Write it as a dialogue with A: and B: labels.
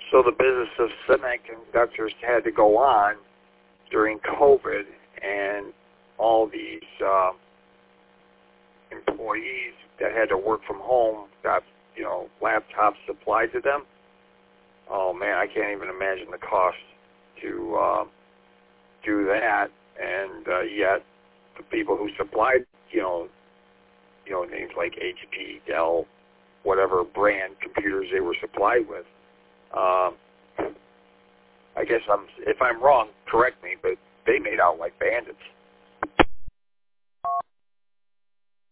A: So the business of semiconductors had to go on during COVID, and all these employees that had to work from home got, laptops supplied to them. Oh man, I can't even imagine the cost to do that. And yet, the people who supplied, names like HP, Dell, whatever brand computers they were supplied with. I guess if I'm wrong, correct me, but they made out like bandits.